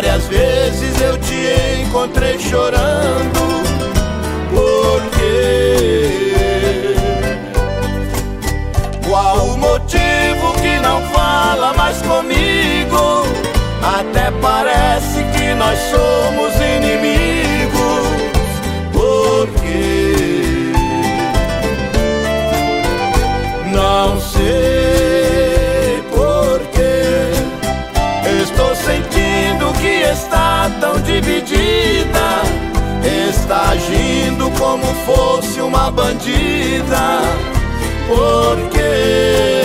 Várias vezes eu te encontrei chorando. Por quê? Qual o motivo que não fala mais comigo? Até parece que nós somos inimigos. Por quê? Não sei por quê. Estou sentindo que está tão dividida. Está agindo como fosse uma bandida. Por quê?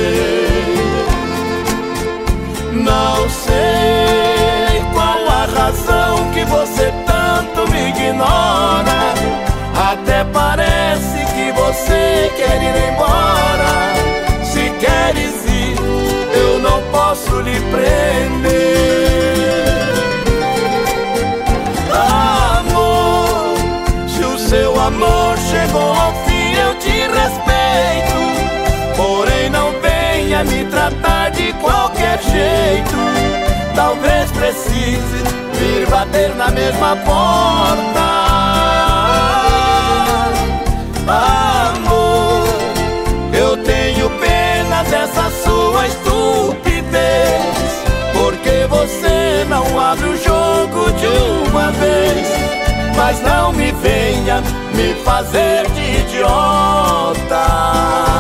Não sei qual a razão que você tanto me ignora. Até parece que você quer ir embora. Se queres ir, eu não posso lhe prender. Amor, se o seu amor chegou ao fim, eu te respeito. Porém não venha me tratar de qualquer jeito. Talvez precise vir bater na mesma porta. Amor, eu tenho pena dessa sua estupidez. Porque você não abre o jogo de uma vez. Mas não me venha me fazer de idiota.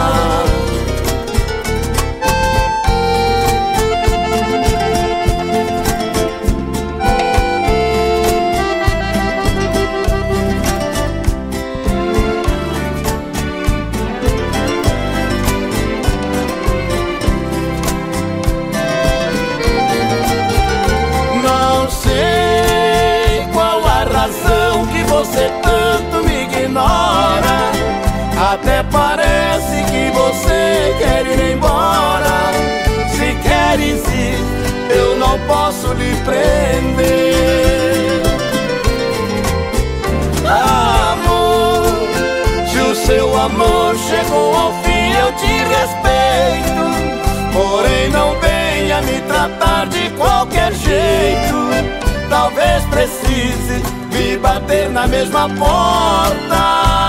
Você tanto me ignora. Até parece que você quer ir embora. Se queres ir, eu não posso lhe prender. Amor, se o seu amor chegou ao fim, eu te respeito. Porém não venha me tratar de qualquer jeito. Talvez precise me bater na mesma porta.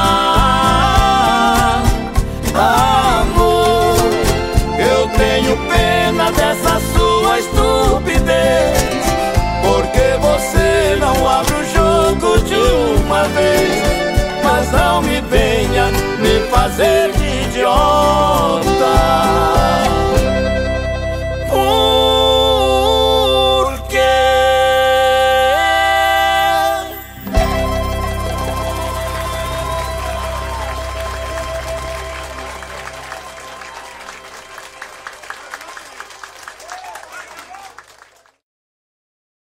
Amor, eu tenho pena dessa sua estupidez. Porque você não abre o jogo de uma vez.